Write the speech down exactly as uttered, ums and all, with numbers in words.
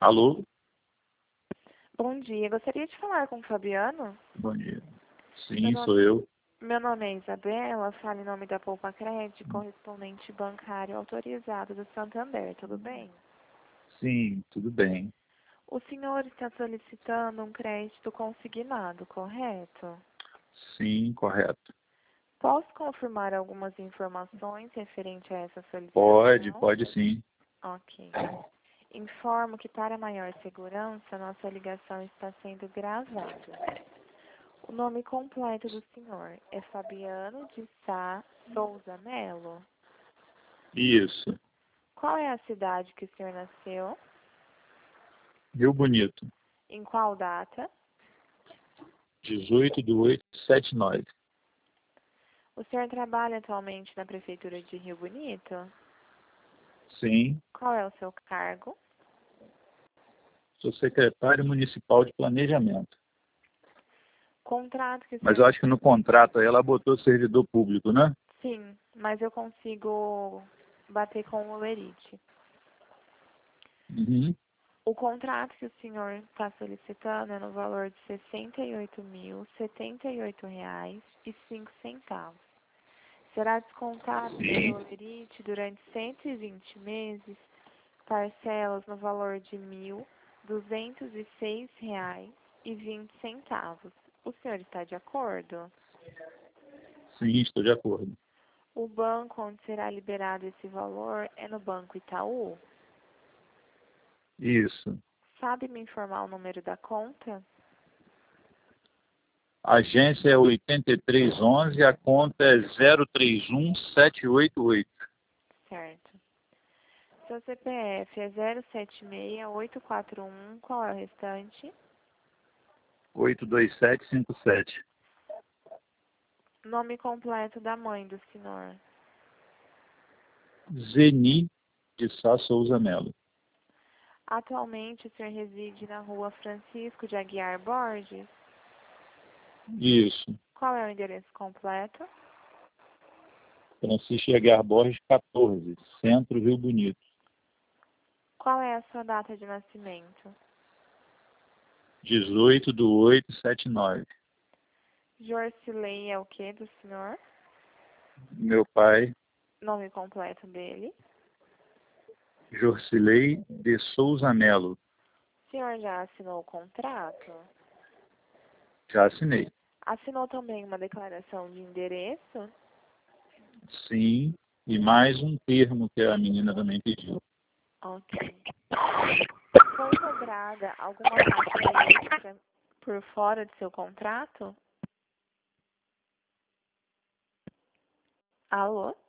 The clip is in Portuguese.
Alô? Bom dia, gostaria de falar com o Fabiano? Bom dia. Meu Sim, nome, sou eu. meu nome é Isabela, falo em nome da Poupa Crédito, correspondente bancário autorizado do Santander, tudo bem? Sim, tudo bem. O senhor está solicitando um crédito consignado, correto? Sim, correto. Posso confirmar algumas informações referente a essa Pode, solicitação? pode sim. Ok. Informo que para maior segurança, nossa ligação está sendo gravada. O nome completo do senhor é Fabiano de Sá Souza Melo. Isso. Qual é a cidade que o senhor nasceu? Rio Bonito. Em qual data? dezoito de oito de setenta e nove. O senhor trabalha atualmente na Prefeitura de Rio Bonito? Sim, Qual é o seu cargo? sou secretário municipal de planejamento. Contrato que o Mas senhor... eu acho que no contrato aí ela botou servidor público, né? Sim, mas eu consigo bater com o Lerite. Uhum. O contrato que o senhor está solicitando é no valor de sessenta e oito mil, setenta e oito reais e cinco centavos. Será descontado pelo Sim, Lerite durante cento e vinte meses, parcelas no valor de mil duzentos e seis reais e vinte centavos. O senhor está de acordo? sim, estou de acordo. O banco onde será liberado esse valor é no Banco Itaú. Isso. Sabe me informar o número da conta? A agência é oitenta e três onze, a conta é zero três um sete oito oito. Certo. Seu C P F é zero sete seis oito quatro um, qual é o restante? oito dois sete cinco sete. Nome completo da mãe do senhor. Zeni de Sá Souza Melo. Atualmente o senhor reside na rua Francisco de Aguiar Borges? Isso. Qual é o endereço completo? Francisco Aguiar Borges, quatorze, Centro, Rio Bonito. Qual é a sua data de nascimento? dezoito de oito de setenta e nove. Jorcilei é o que do senhor? Meu pai, Nome completo dele? Jorcilei de Souza Melo. O senhor já assinou o contrato? Já assinei. Assinou também uma declaração de endereço? Sim, e mais um termo que a menina também pediu. Ok. Foi cobrada alguma taxa extra por fora do seu contrato? Alô?